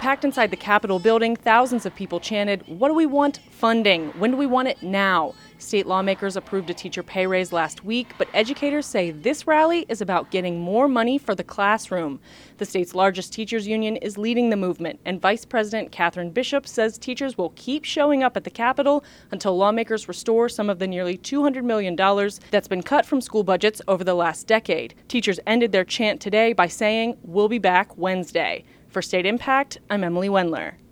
Packed inside the Capitol building, thousands of people chanted, "What do we want? Funding. When do we want it? Now." State lawmakers approved a teacher pay raise last week, but educators say this rally is about getting more money for the classroom. The state's largest teachers union is leading the movement, and Vice President Catherine Bishop says teachers will keep showing up at the Capitol until lawmakers restore some of the nearly $200 million that's been cut from school budgets over the last decade. Teachers ended their chant today by saying, "We'll be back Wednesday." For State Impact, I'm Emily Wendler.